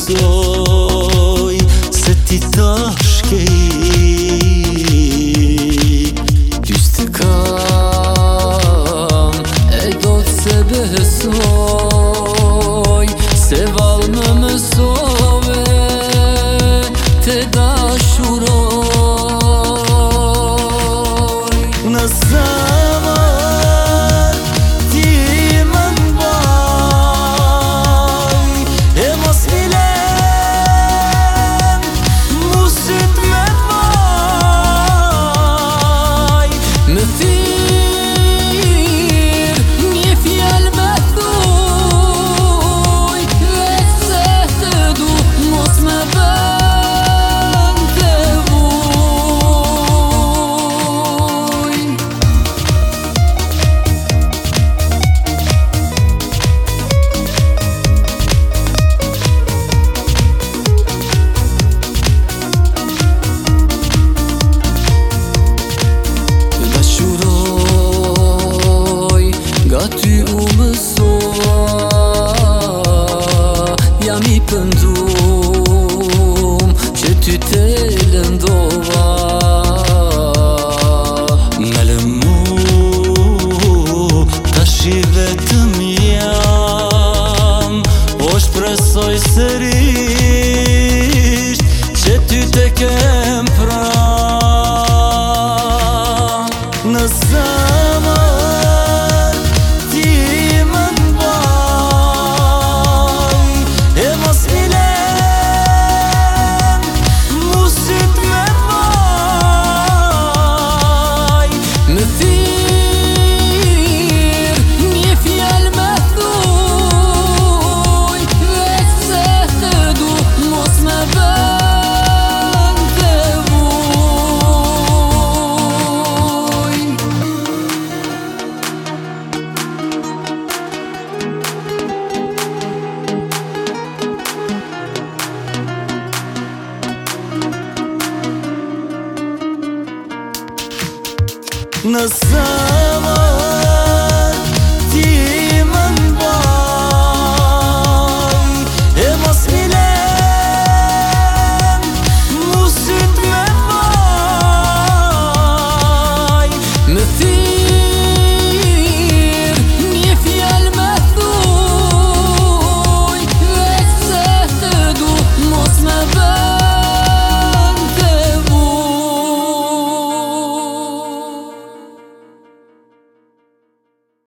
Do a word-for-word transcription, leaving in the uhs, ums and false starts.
besoj se ti tash ke ik. Gjysht të kam e do të se besoj, se val më mësove të dashuroj. Në zemër ti më mbaj, e mos mi lem musit me vaj. Më thirr një fjal me thuj, veç se të du mos me bën të vuj. Të dashuroj, nga ty u mësova, jam i pëndum që ty te lëndova. Me lë mu tash i vetëm jam, po shpresoj sërish që ty te kem pran. Në zemër ti më mbaj, e mos mi lem musit me vaj. Më thirr një fjal me thuj, veç se të du mos me bën të vuj. Në zemër